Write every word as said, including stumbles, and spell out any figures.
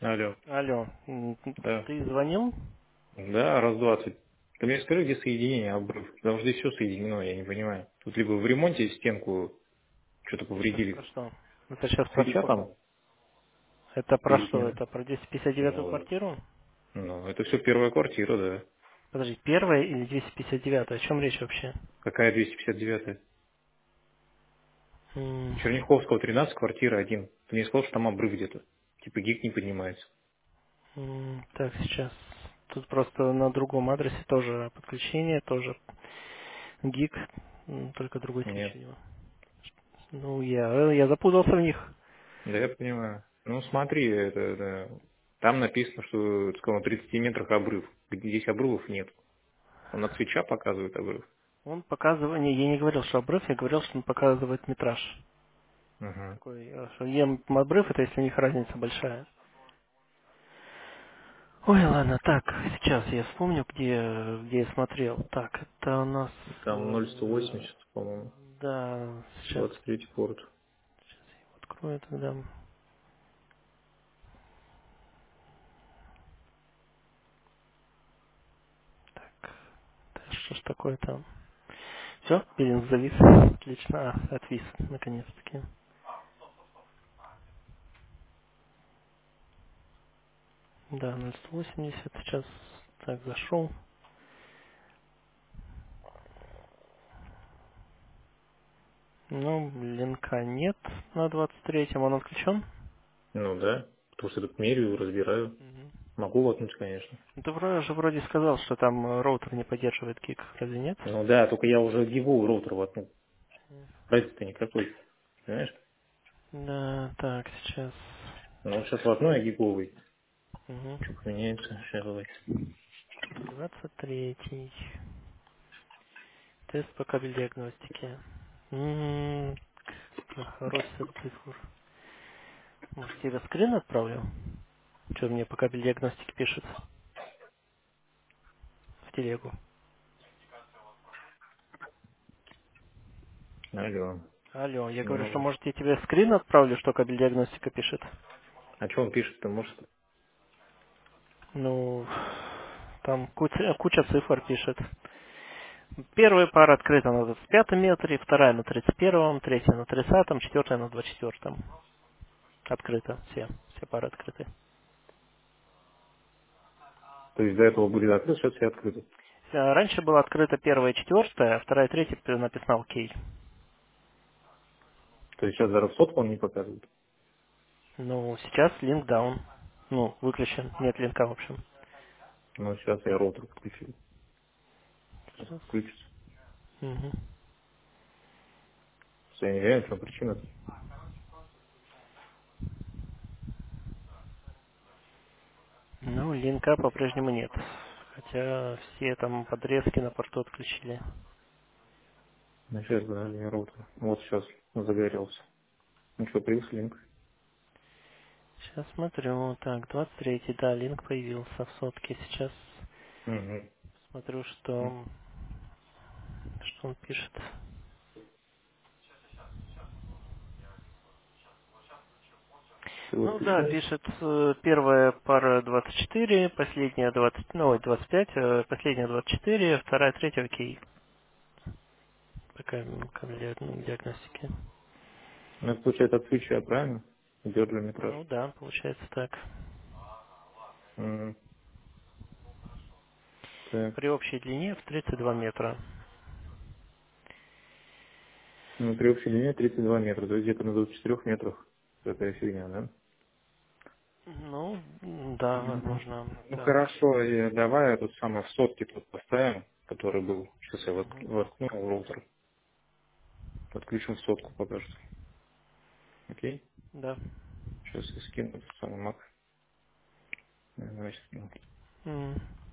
Алло. Алло, м, Да. ты звонил? Да, раз двадцать. Ты мне скажи, где соединение, обрыв. Потому что здесь все соединено, я не понимаю. Тут либо в ремонте стенку что-то Это про повредили. что? Это сейчас про Свеча что? там Это про что? соединена. Это про двести пятьдесят девятую Ну, квартиру? ну, это все первая квартира, да. Подожди, первая или двести пятьдесят девятая? О чем речь вообще? Какая двести пятьдесят девятая? М, Черняховского тринадцать, квартира один. Ты мне сказал, что там обрыв где-то. Типа гик не поднимается. м, Так, сейчас. Тут просто на другом адресе тоже подключение, тоже гиг, м, только другой свечи Нет. у него. Ну, я, я запутался в них. Да я понимаю. Ну смотри, это, это- там написано, что так сказал, на тридцати метрах обрыв. Где здесь обрывов нет. Он от свеча показывает обрыв. Он показывает, не, я не говорил, что обрыв, я говорил, что он показывает метраж. Угу. Такой, э, что ем обрыв, это если у них разница большая. Ой, ладно, так, сейчас я вспомню, где, где я смотрел. Так, это у нас... Там ноль сто э, восемьдесят, по-моему. да, сейчас, двадцать третий порт. сейчас я его открою тогда. Так, да, что ж такое-то? Все, пилинг завис. Отлично, а, отвис, наконец-таки. Да, ноль сто восемьдесят, сейчас так зашел. Ну, линка нет на двадцать третьем, он отключен? Ну да, потому что тут меряю, разбираю. Мгм. Могу воткнуть, конечно. Ну, ты вроде же вроде сказал, что там э, роутер не поддерживает гиг, разве нет? Ну да, только я уже гиговый роутер воткнул. Разницы-то никакой. Понимаешь? Да, так, сейчас. Ну вот сейчас воткну я гиговый. Угу. Что поменяется? Сейчас давай. двадцать третий. Тест по кабель диагностике. М, Хороший цифр. Может, тебе скрин отправлю? Что мне по кабель диагностике пишет в телегу? Алло. Алло, я говорю, что Ну, может я тебе скрин отправлю, что кабель диагностика пишет? а что он пишет-то, может? Ну, там куча, куча цифр пишет. Первая пара открыта на двадцать пятом метре, вторая на тридцать первом, третья на тридцатом, четвертая на двадцать четвертом. Открыто, все, все пары открыты. То есть до этого были закрыты, сейчас все открыты. Э, Раньше была открыта первая и четвертая, а вторая и третья п- написано окей. То есть сейчас даже сотку он не показывает. Ну, сейчас линк даун. Ну, выключен, нет линка, в общем. Ну сейчас я роутер подключил. Сейчас Сейчас. включится. Мгм. Я не знаю, в чем причина. Ну, линка по-прежнему нет. Хотя все там подрезки на порту отключили. Ну сейчас подожди, роутер. Вот сейчас загорелся. Ну что, появился линк? Сейчас смотрю. Так, двадцать третий, да, линк появился в сотке. Сейчас Угу. смотрю, что, что он пишет. Ты Ну вот да, включаешь? пишет э, первая пара двадцать четыре, последняя двадцать, ну, ой, двадцать пять, э, последняя двадцать четыре, вторая, третья, окей. Такая м, как для ну, диагностики. Ну, это получается от свеча, правильно? Идет для метраж. Ну да, получается так. Угу. Так. При общей длине в тридцать два метра. Ну, при общей длине тридцать два метра, то есть где-то на двадцати четырёх метрах такая фигня, да? Ну, м, да, Мгм. возможно, Ну так. хорошо, и давай этот самый в сотке тут поставим, который был. Сейчас я вот- Мгм. воткну в роутер. Подключим в сотку пока что. Окей? Да. Сейчас я скину этот самый мак. Значит, ну, М.